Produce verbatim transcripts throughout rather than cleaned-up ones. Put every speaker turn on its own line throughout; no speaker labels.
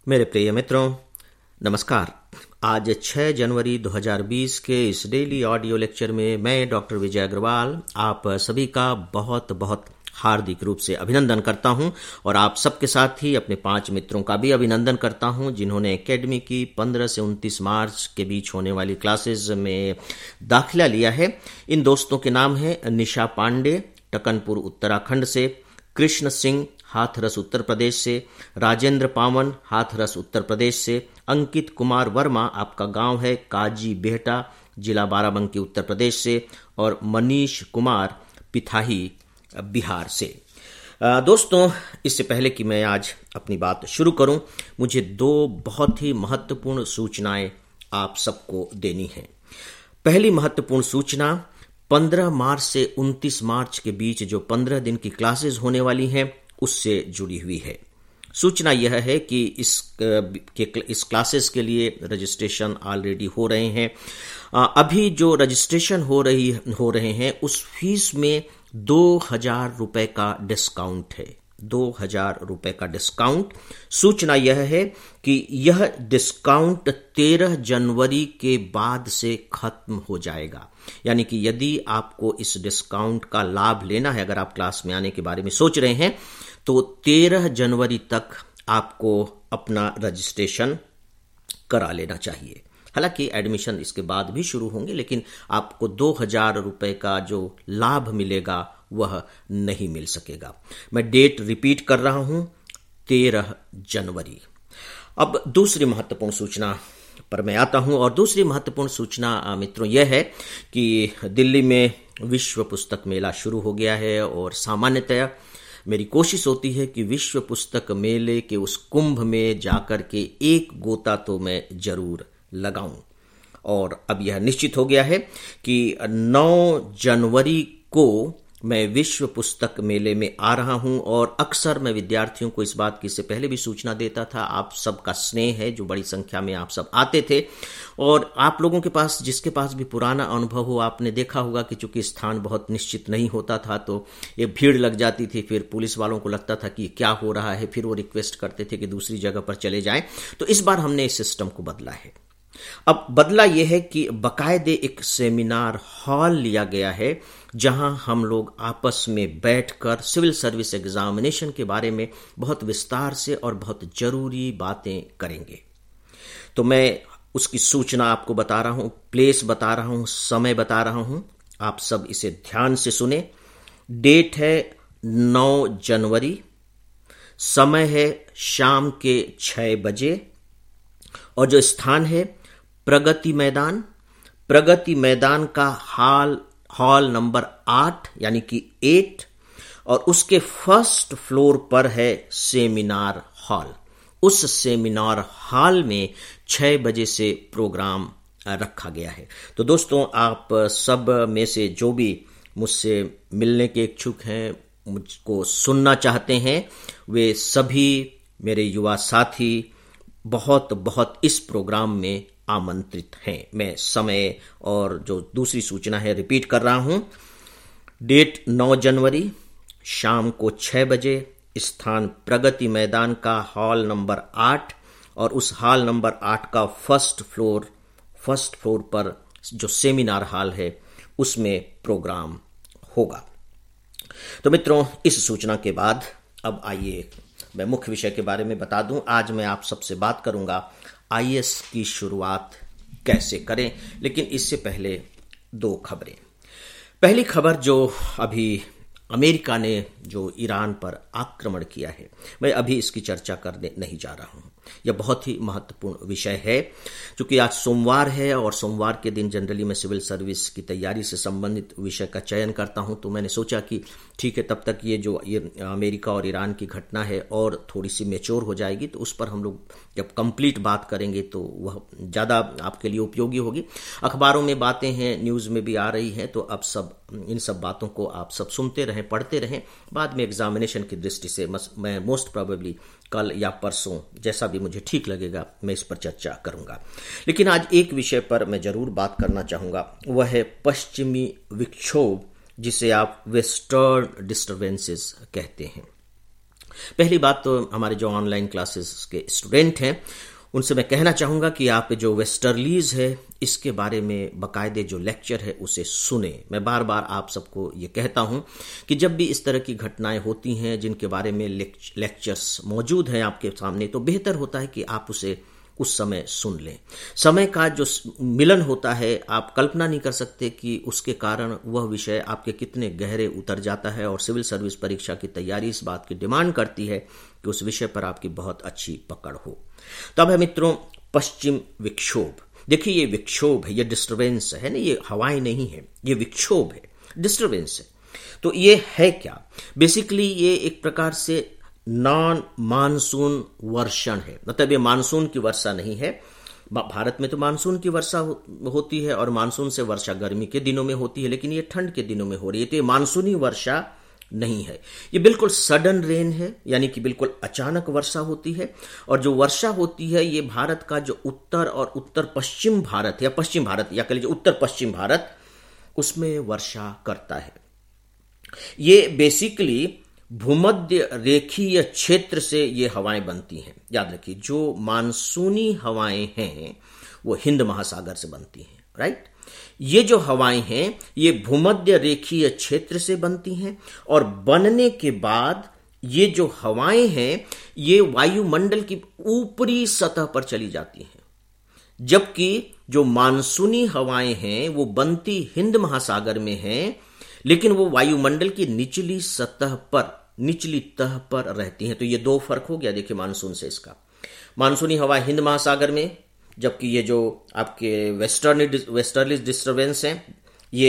मेरे प्रिय मित्रों, नमस्कार। आज छह जनवरी दो हज़ार बीस के इस डेली ऑडियो लेक्चर में मैं डॉक्टर विजय अग्रवाल आप सभी का बहुत बहुत हार्दिक रूप से अभिनंदन करता हूं और आप सबके साथ ही अपने पांच मित्रों का भी अभिनंदन करता हूं जिन्होंने एकेडमी की पंद्रह से उनतीस मार्च के बीच होने वाली क्लासेस में दाखिला लिया है। इन दोस्तों के नाम हैं निशा पांडे टकनपुर उत्तराखंड से, कृष्ण सिंह हाथरस उत्तर प्रदेश से, राजेंद्र पावन हाथरस उत्तर प्रदेश से, अंकित कुमार वर्मा आपका गांव है काजी बेहटा जिला बाराबंकी उत्तर प्रदेश से, और मनीष कुमार पिथाही बिहार से। दोस्तों, इससे पहले कि मैं आज अपनी बात शुरू करूं, मुझे दो बहुत ही महत्वपूर्ण सूचनाएं आप सबको देनी हैं। पहली महत्वपूर्ण सूचना, पंद्रह मार्च से उनतीस मार्च के बीच जो पंद्रह दिन की क्लासेस होने वाली हैं उससे जुड़ी हुई है। सूचना यह है कि इस के इस क्लासेस के लिए रजिस्ट्रेशन ऑलरेडी हो रहे हैं। अभी जो रजिस्ट्रेशन हो रही हो रहे हैं उस फीस में दो हजार रुपए का डिस्काउंट है। दो हजार रुपए का डिस्काउंट। सूचना यह है कि यह डिस्काउंट तेरह जनवरी के बाद से खत्म हो जाएगा। यानी कि यदि आपको इस डिस्काउंट का लाभ लेना है, अगर आप क्लास में आने के बारे में सोच रहे हैं, तो तेरह जनवरी तक आपको अपना रजिस्ट्रेशन करा लेना चाहिए। हालांकि एडमिशन इसके बाद भी शुरू होंगे, लेकिन आपको दो हजार रुपए का जो लाभ मिलेगा वह नहीं मिल सकेगा। मैं डेट रिपीट कर रहा हूं, तेरह जनवरी। अब दूसरी महत्वपूर्ण सूचना पर मैं आता हूं, और दूसरी महत्वपूर्ण सूचना मित्रों यह है कि दिल्ली में विश्व पुस्तक मेला शुरू हो गया है और सामान्यतया मेरी कोशिश होती है कि विश्व पुस्तक मेले के उस कुंभ में जाकर के एक गोता तो मैं जरूर लगाऊं। और अब यह निश्चित हो गया है कि नौ जनवरी को मैं विश्व पुस्तक मेले में आ रहा हूं, और अक्सर मैं विद्यार्थियों को इस बात की इससे पहले भी सूचना देता था। आप सबका स्नेह है, जो बड़ी संख्या में आप सब आते थे, और आप लोगों के पास जिसके पास भी पुराना अनुभव हो, आपने देखा होगा कि चूंकि स्थान बहुत निश्चित नहीं होता था तो ये भीड़ लग जाती थी। फिर पुलिस वालों को लगता था कि क्या हो रहा है, फिर वो रिक्वेस्ट करते थे कि दूसरी जगह पर चले जाएं। तो इस बार हमने इस सिस्टम को बदला है। अब बदला यह है कि बकायदे एक सेमिनार हॉल लिया गया है जहां हम लोग आपस में बैठकर सिविल सर्विस एग्जामिनेशन के बारे में बहुत विस्तार से और बहुत जरूरी बातें करेंगे। तो मैं उसकी सूचना आपको बता रहा हूं, प्लेस बता रहा हूं, समय बता रहा हूं। आप सब इसे ध्यान से सुने। डेट है नौ जनवरी, समय है शाम के छह बजे, और जो स्थान है प्रगति मैदान। प्रगति मैदान का हॉल हॉल नंबर आठ यानी कि एट, और उसके फर्स्ट फ्लोर पर है सेमिनार हॉल। उस सेमिनार हॉल में छह बजे से प्रोग्राम रखा गया है। तो दोस्तों, आप सब में से जो भी मुझसे मिलने के इच्छुक हैं, मुझको सुनना चाहते हैं, वे सभी मेरे युवा साथी बहुत बहुत इस प्रोग्राम में आमंत्रित हैं। मैं समय और जो दूसरी सूचना है रिपीट कर रहा हूं। डेट नौ जनवरी, शाम को छह बजे, स्थान प्रगति मैदान का हॉल नंबर आठ, और उस हॉल नंबर आठ का फर्स्ट फ्लोर फर्स्ट फ्लोर पर जो सेमिनार हॉल है उसमें प्रोग्राम होगा। तो मित्रों, इस सूचना के बाद अब आइए मैं मुख्य विषय के बारे में बता दूं। आज मैं आप सबसे बात करूंगा आई ए एस की शुरुआत कैसे करें, लेकिन इससे पहले दो खबरें। पहली खबर, जो अभी अमेरिका ने जो ईरान पर आक्रमण किया है, मैं अभी इसकी चर्चा करने नहीं जा रहा हूं। यह बहुत ही महत्वपूर्ण विषय है। क्योंकि आज सोमवार है और सोमवार के दिन जनरली मैं सिविल सर्विस की तैयारी से संबंधित विषय का चयन करता हूं, तो मैंने सोचा कि ठीक है, तब तक ये जो ये अमेरिका और ईरान की घटना है और थोड़ी सी मैच्योर हो जाएगी, तो उस पर हम लोग जब कंप्लीट बात करेंगे तो वह ज़्यादा आपके लिए उपयोगी होगी। अखबारों में बातें हैं, न्यूज़ में भी आ रही हैं, तो अब सब इन सब बातों को आप सब सुनते रहें, पढ़ते रहें। बाद में एग्जामिनेशन की दृष्टि से मैं मोस्ट प्रोबेबली कल या परसों, जैसा भी मुझे ठीक लगेगा, मैं इस पर चर्चा करूंगा। लेकिन आज एक विषय पर मैं जरूर बात करना चाहूंगा, वह है पश्चिमी विक्षोभ, जिसे आप वेस्टर्न डिस्टर्बेंसेस कहते हैं। पहली बात तो हमारे जो ऑनलाइन क्लासेस के स्टूडेंट हैं उनसे मैं कहना चाहूँगा कि आप जो वेस्टर्लीज है इसके बारे में बाकायदे जो लेक्चर है उसे सुने। मैं बार बार आप सबको ये कहता हूँ कि जब भी इस तरह की घटनाएं होती हैं जिनके बारे में लेक्चर्स मौजूद हैं आपके सामने, तो बेहतर होता है कि आप उसे उस समय सुन लें। समय का जो मिलन होता है आप कल्पना नहीं कर सकते कि उसके कारण वह विषय आपके कितने गहरे उतर जाता है, और सिविल सर्विस परीक्षा की तैयारी इस बात की डिमांड करती है कि उस विषय पर आपकी बहुत अच्छी पकड़ हो। तो अब है मित्रों पश्चिम विक्षोभ। देखिए ये विक्षोभ है, ये डिस्टर्बेंस है ना, ये हवाएं नहीं है, ये विक्षोभ है, डिस्टर्बेंस है। तो ये है क्या? बेसिकली ये एक प्रकार से नॉन मानसून वर्षण है। मतलब ये मानसून की वर्षा नहीं है। भारत में तो मानसून की वर्षा हो, होती है और मानसून से वर्षा गर्मी के दिनों में होती है, लेकिन ये ठंड के दिनों में हो रही है। तो ये मानसूनी वर्षा नहीं है, ये बिल्कुल सडन रेन है, यानी कि बिल्कुल अचानक वर्षा होती है। और जो वर्षा होती है ये भारत का जो उत्तर और उत्तर पश्चिम भारत या पश्चिम भारत या कह लीजिए उत्तर पश्चिम भारत, उसमें वर्षा करता है। ये बेसिकली भूमध्य रेखीय क्षेत्र से ये हवाएं बनती हैं। याद रखिए जो मानसूनी हवाएं हैं वो हिंद महासागर से बनती हैं, राइट। ये जो हवाएं हैं ये भूमध्य रेखीय क्षेत्र से बनती हैं, और बनने के बाद ये जो हवाएं हैं ये वायुमंडल की ऊपरी सतह पर चली जाती हैं, जबकि जो मानसूनी हवाएं हैं वो बनती हिंद महासागर में हैं, लेकिन वो वायुमंडल की निचली सतह पर, निचली तह पर रहती हैं। तो ये दो फर्क हो गया देखिए मानसून से इसका। मानसूनी हवा हिंद महासागर में, जबकि ये जो आपके वेस्टर्न वेस्टर्ली डिस्टर्बेंस हैं ये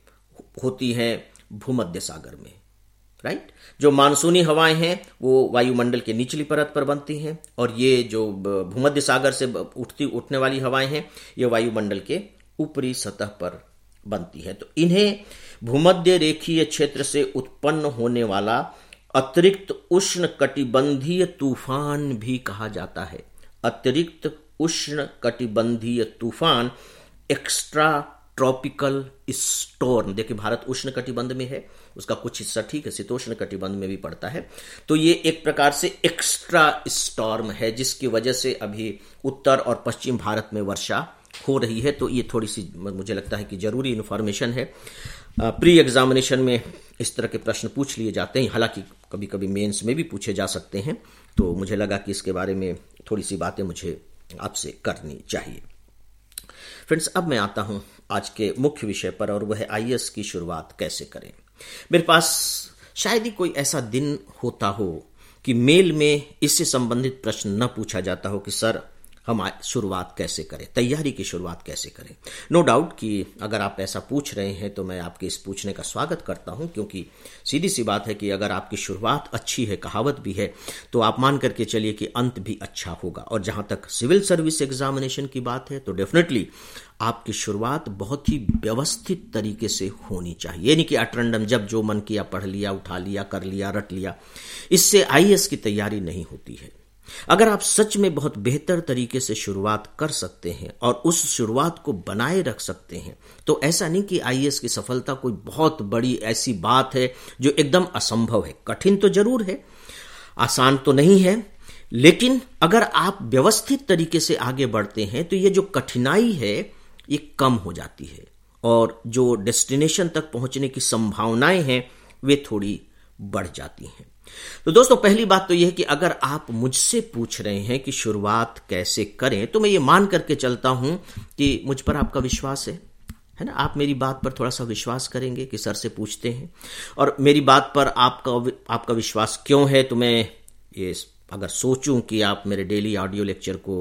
होती हैं भूमध्य सागर में, राइट। जो मानसूनी हवाएं हैं वो वायुमंडल के निचली परत पर बनती हैं, और ये जो भूमध्य सागर से उठती उठने वाली हवाएं हैं ये वायुमंडल के ऊपरी सतह पर बनती है। तो इन्हें भूमध्य रेखीय क्षेत्र से उत्पन्न होने वाला अतिरिक्त उष्ण कटिबंधीय तूफान भी कहा जाता है। अतिरिक्त उष्ण कटिबंधीय तूफान, एक्स्ट्रा ट्रॉपिकल स्टॉर्म। देखिए भारत उष्ण कटिबंध में है, उसका कुछ हिस्सा ठीक है शीतोष्ण कटिबंध में भी पड़ता है। तो ये एक प्रकार से एक्स्ट्रा स्टॉर्म है जिसकी वजह से अभी उत्तर और पश्चिम भारत में वर्षा हो रही है। तो ये थोड़ी सी मुझे लगता है कि जरूरी इन्फॉर्मेशन है। प्री एग्जामिनेशन में इस तरह के प्रश्न पूछ लिए जाते हैं, हालांकि कभी कभी मेंस में भी पूछे जा सकते हैं। तो मुझे लगा कि इसके बारे में थोड़ी सी बातें मुझे आपसे करनी चाहिए। फ्रेंड्स अब मैं आता हूं आज के मुख्य विषय पर, और वह है आई ए एस की शुरुआत कैसे करें। मेरे पास शायद ही कोई ऐसा दिन होता हो कि मेल में इससे संबंधित प्रश्न न पूछा जाता हो कि सर हम शुरुआत कैसे करें, तैयारी की शुरुआत कैसे करें। नो डाउट कि अगर आप ऐसा पूछ रहे हैं तो मैं आपके इस पूछने का स्वागत करता हूं, क्योंकि सीधी सी बात है कि अगर आपकी शुरुआत अच्छी है, कहावत भी है, तो आप मान करके चलिए कि अंत भी अच्छा होगा। और जहां तक सिविल सर्विस एग्जामिनेशन की बात है तो डेफिनेटली आपकी शुरुआत बहुत ही व्यवस्थित तरीके से होनी चाहिए, यानी कि अटरंडम जब जो मन किया पढ़ लिया, उठा लिया, कर लिया, रट लिया। इससे आई ए एस की तैयारी नहीं होती है। अगर आप सच में बहुत बेहतर तरीके से शुरुआत कर सकते हैं और उस शुरुआत को बनाए रख सकते हैं, तो ऐसा नहीं कि आई ए एस की सफलता कोई बहुत बड़ी ऐसी बात है जो एकदम असंभव है। कठिन तो जरूर है, आसान तो नहीं है, लेकिन अगर आप व्यवस्थित तरीके से आगे बढ़ते हैं तो ये जो कठिनाई है ये कम हो जाती है, और जो डेस्टिनेशन तक पहुंचने की संभावनाएं हैं वे थोड़ी बढ़ जाती हैं। तो दोस्तों पहली बात तो यह है कि अगर आप मुझसे पूछ रहे हैं कि शुरुआत कैसे करें, तो मैं ये मान करके चलता हूं कि मुझ पर आपका विश्वास है है ना। आप मेरी बात पर थोड़ा सा विश्वास करेंगे कि सर से पूछते हैं, और मेरी बात पर आपका आपका विश्वास क्यों है, तो मैं ये अगर सोचूं कि आप मेरे डेली ऑडियो लेक्चर को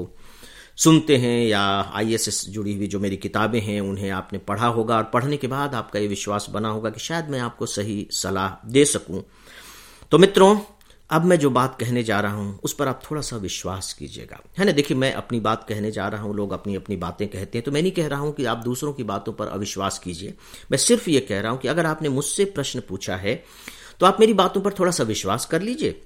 सुनते हैं या आई ए एस से जुड़ी हुई जो मेरी किताबें हैं उन्हें आपने पढ़ा होगा, और पढ़ने के बाद आपका ये विश्वास बना होगा कि शायद मैं आपको सही सलाह दे सकूं। तो मित्रों अब मैं जो बात कहने जा रहा हूं उस पर आप थोड़ा सा विश्वास कीजिएगा, है ना। देखिए मैं अपनी बात कहने जा रहा हूं, लोग अपनी अपनी बातें कहते हैं, तो मैं नहीं कह रहा हूं कि आप दूसरों की बातों पर अविश्वास कीजिए। मैं सिर्फ ये कह रहा हूं कि अगर आपने मुझसे प्रश्न पूछा है तो आप मेरी बातों पर थोड़ा सा विश्वास कर लीजिए,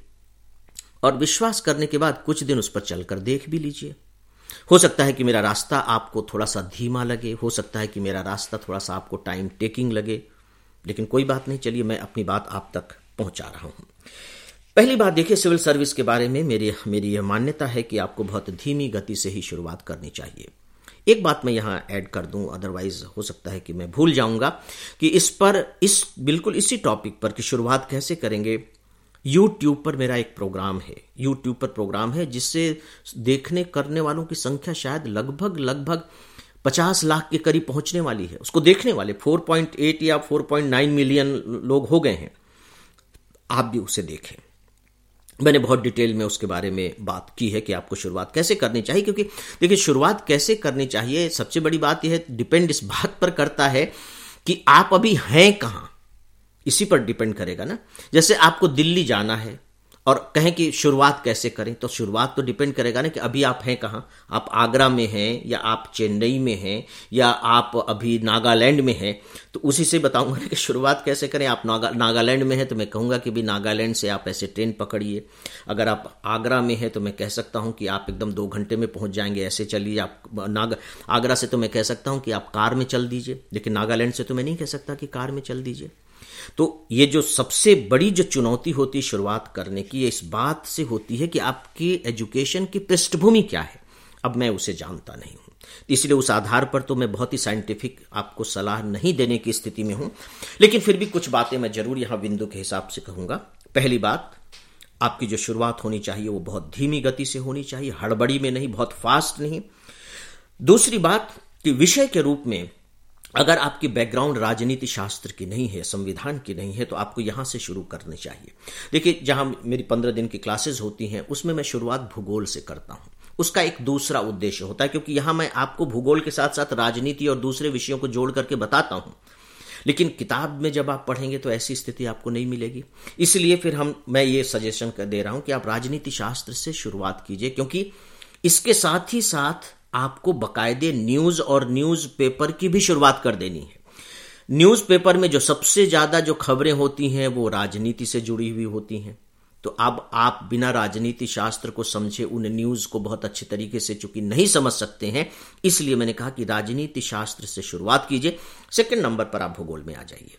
और विश्वास करने के बाद कुछ दिन उस पर चलकर देख भी लीजिए। हो सकता है कि मेरा रास्ता आपको थोड़ा सा धीमा लगे, हो सकता है कि मेरा रास्ता थोड़ा सा आपको टाइम टेकिंग लगे, लेकिन कोई बात नहीं, चलिए मैं अपनी बात आप तक पहुंचा रहा हूं। पहली बात देखिए, सिविल सर्विस के बारे में मेरी मेरी यह मान्यता है कि आपको बहुत धीमी गति से ही शुरुआत करनी चाहिए। एक बात मैं यहाँ ऐड कर दूं, अदरवाइज हो सकता है कि मैं भूल जाऊंगा कि इस पर इस बिल्कुल इसी टॉपिक पर कि शुरुआत कैसे करेंगे, यूट्यूब पर मेरा एक प्रोग्राम है। यूट्यूब पर प्रोग्राम है जिससे देखने करने वालों की संख्या शायद लगभग लगभग पचास लाख के करीब पहुंचने वाली है। उसको देखने वाले चार पॉइंट आठ या चार पॉइंट नौ मिलियन लोग हो गए हैं। आप भी उसे देखें। मैंने बहुत डिटेल में उसके बारे में बात की है कि आपको शुरुआत कैसे करनी चाहिए, क्योंकि देखिए शुरुआत कैसे करनी चाहिए, सबसे बड़ी बात यह है, डिपेंड इस बात पर करता है कि आप अभी हैं कहां, इसी पर डिपेंड करेगा ना। जैसे आपको दिल्ली जाना है और कहें कि शुरुआत कैसे करें, तो शुरुआत तो डिपेंड करेगा ना कि अभी आप हैं कहां। आप आगरा में हैं या आप चेन्नई में हैं या आप अभी नागालैंड में हैं, तो उसी से बताऊंगा कि शुरुआत कैसे करें। आप नागा नागालैंड में हैं तो मैं कहूंगा कि भी नागालैंड से आप ऐसे ट्रेन पकड़िए। अगर आप आगरा में हैं तो मैं कह सकता हूं कि आप एकदम दो घंटे में पहुंच जाएंगे, ऐसे चलिए। आप नाग आगरा से तो मैं कह सकता हूं कि आप कार में चल दीजिए, लेकिन नागालैंड से तो मैं नहीं कह सकता कि कार में चल दीजिए। तो ये जो सबसे बड़ी जो चुनौती होती है शुरुआत करने की, ये इस बात से होती है कि आपकी एजुकेशन की पृष्ठभूमि क्या है। अब मैं उसे जानता नहीं हूं, इसलिए उस आधार पर तो मैं बहुत ही साइंटिफिक आपको सलाह नहीं देने की स्थिति में हूं, लेकिन फिर भी कुछ बातें मैं जरूर यहां बिंदु के हिसाब से कहूंगा। पहली बात, आपकी जो शुरुआत होनी चाहिए वो बहुत धीमी गति से होनी चाहिए, हड़बड़ी में नहीं, बहुत फास्ट नहीं। दूसरी बात कि विषय के रूप में अगर आपकी बैकग्राउंड राजनीति शास्त्र की नहीं है, संविधान की नहीं है, तो आपको यहां से शुरू करनी चाहिए। देखिए, जहां मेरी पंद्रह दिन की क्लासेस होती हैं उसमें मैं शुरुआत भूगोल से करता हूं। उसका एक दूसरा उद्देश्य होता है, क्योंकि यहां मैं आपको भूगोल के साथ साथ राजनीति और दूसरे विषयों को जोड़ करके बताता हूं, लेकिन किताब में जब आप पढ़ेंगे तो ऐसी स्थिति आपको नहीं मिलेगी। इसलिए फिर हम मैं ये सजेशन कर दे रहा हूं कि आप राजनीति शास्त्र से शुरुआत कीजिए, क्योंकि इसके साथ ही साथ आपको बकायदे न्यूज और न्यूज पेपर की भी शुरुआत कर देनी है। न्यूज पेपर में जो सबसे ज्यादा जो खबरें होती हैं वो राजनीति से जुड़ी हुई होती हैं। तो अब आप बिना राजनीति शास्त्र को समझे उन न्यूज को बहुत अच्छे तरीके से चूंकि नहीं समझ सकते हैं, इसलिए मैंने कहा कि राजनीति शास्त्र से शुरुआत कीजिए। सेकंड नंबर पर आप भूगोल में आ जाइए।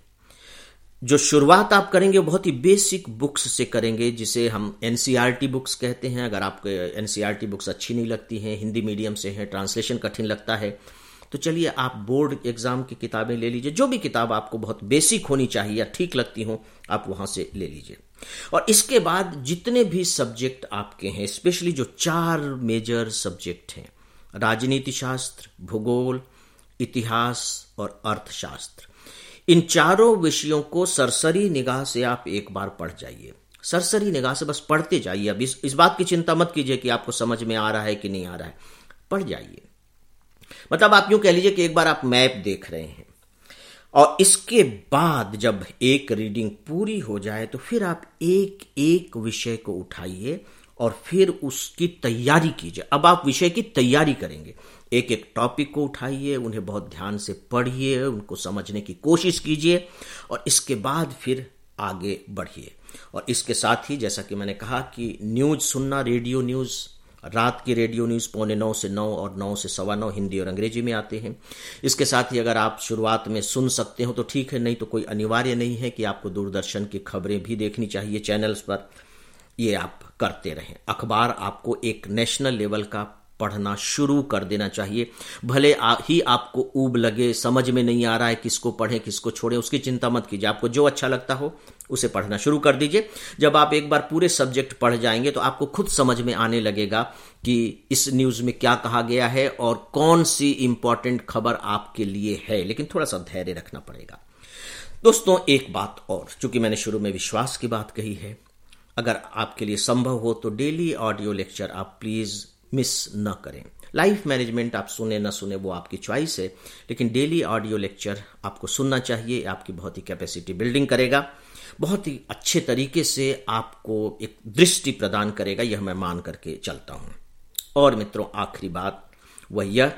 जो शुरुआत आप करेंगे वो बहुत ही बेसिक बुक्स से करेंगे, जिसे हम एनसीईआरटी बुक्स कहते हैं। अगर आपको एनसीईआरटी बुक्स अच्छी नहीं लगती हैं, हिंदी मीडियम से है, ट्रांसलेशन कठिन लगता है, तो चलिए आप बोर्ड एग्जाम की किताबें ले लीजिए। जो भी किताब आपको बहुत बेसिक होनी चाहिए या ठीक लगती हो, आप वहां से ले लीजिए। और इसके बाद जितने भी सब्जेक्ट आपके हैं, स्पेशली जो चार मेजर सब्जेक्ट हैं, राजनीति शास्त्र, भूगोल, इतिहास और अर्थशास्त्र, इन चारों विषयों को सरसरी निगाह से आप एक बार पढ़ जाइए। सरसरी निगाह से बस पढ़ते जाइए। अब इस, इस बात की चिंता मत कीजिए कि आपको समझ में आ रहा है कि नहीं आ रहा है, पढ़ जाइए। मतलब आप यूं कह लीजिए कि एक बार आप मैप देख रहे हैं और इसके बाद जब एक रीडिंग पूरी हो जाए तो फिर आप एक एक विषय को उठाइए और फिर उसकी तैयारी कीजिए। अब आप विषय की तैयारी करेंगे। एक एक टॉपिक को उठाइए, उन्हें बहुत ध्यान से पढ़िए, उनको समझने की कोशिश कीजिए और इसके बाद फिर आगे बढ़िए। और इसके साथ ही जैसा कि मैंने कहा कि न्यूज सुनना, रेडियो न्यूज, रात की रेडियो न्यूज पौने नौ से नौ और नौ से सवा नौ हिंदी और अंग्रेजी में आते हैं। इसके साथ ही अगर आप शुरुआत में सुन सकते हो तो ठीक है, नहीं तो कोई अनिवार्य नहीं है कि आपको दूरदर्शन की खबरें भी देखनी चाहिए चैनल्स पर। ये आप करते रहें। अखबार आपको एक नेशनल लेवल का पढ़ना शुरू कर देना चाहिए। भले आ, ही आपको ऊब लगे, समझ में नहीं आ रहा है किसको पढ़ें किसको छोड़ें, उसकी चिंता मत कीजिए। आपको जो अच्छा लगता हो उसे पढ़ना शुरू कर दीजिए। जब आप एक बार पूरे सब्जेक्ट पढ़ जाएंगे तो आपको खुद समझ में आने लगेगा कि इस न्यूज में क्या कहा गया है और कौन सी इंपॉर्टेंट खबर आपके लिए है। लेकिन थोड़ा सा धैर्य रखना पड़ेगा। दोस्तों, एक बात और, चूंकि मैंने शुरू में विश्वास की बात कही है, अगर आपके लिए संभव हो तो डेली ऑडियो लेक्चर आप प्लीज मिस न करें। लाइफ मैनेजमेंट आप सुने न सुने वो आपकी चॉइस है, लेकिन डेली ऑडियो लेक्चर आपको सुनना चाहिए। आपकी बहुत ही कैपेसिटी बिल्डिंग करेगा, बहुत ही अच्छे तरीके से आपको एक दृष्टि प्रदान करेगा, यह मैं मान करके चलता हूं। और मित्रों, आखिरी बात वह यह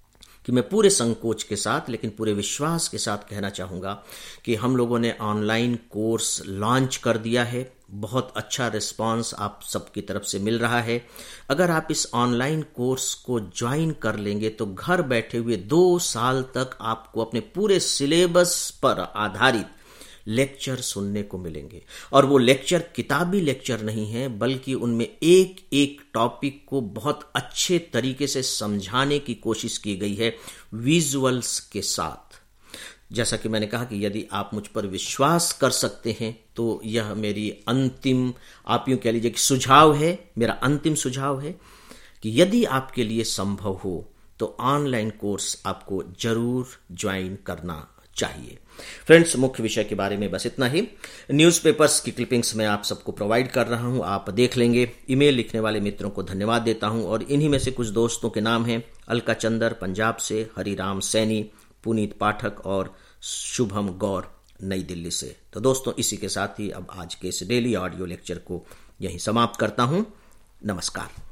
कि मैं पूरे संकोच के साथ लेकिन पूरे विश्वास के साथ कहना चाहूंगा कि हम लोगों ने ऑनलाइन कोर्स लॉन्च कर दिया है। बहुत अच्छा रिस्पांस आप सबकी तरफ से मिल रहा है। अगर आप इस ऑनलाइन कोर्स को ज्वाइन कर लेंगे तो घर बैठे हुए दो साल तक आपको अपने पूरे सिलेबस पर आधारित लेक्चर सुनने को मिलेंगे। और वो लेक्चर किताबी लेक्चर नहीं है, बल्कि उनमें एक एक टॉपिक को बहुत अच्छे तरीके से समझाने की कोशिश की गई है विजुअल्स के साथ। जैसा कि मैंने कहा कि यदि आप मुझ पर विश्वास कर सकते हैं तो यह मेरी अंतिम, आप यूं कह लीजिए कि सुझाव है, मेरा अंतिम सुझाव है कि यदि आपके लिए संभव हो तो ऑनलाइन कोर्स आपको जरूर ज्वाइन करना चाहिए। फ्रेंड्स, मुख्य विषय के बारे में बस इतना ही। न्यूज़पेपर्स की क्लिपिंग्स मैं आप सबको प्रोवाइड कर रहा हूं, आप देख लेंगे। ईमेल लिखने वाले मित्रों को धन्यवाद देता हूं, और इन्हीं में से कुछ दोस्तों के नाम हैं अलका चंदर पंजाब से, हरिराम सैनी, पुनीत पाठक और शुभम गौर नई दिल्ली से। तो दोस्तों, इसी के साथ ही अब आज के इस डेली ऑडियो लेक्चर को यहीं समाप्त करता हूं। नमस्कार।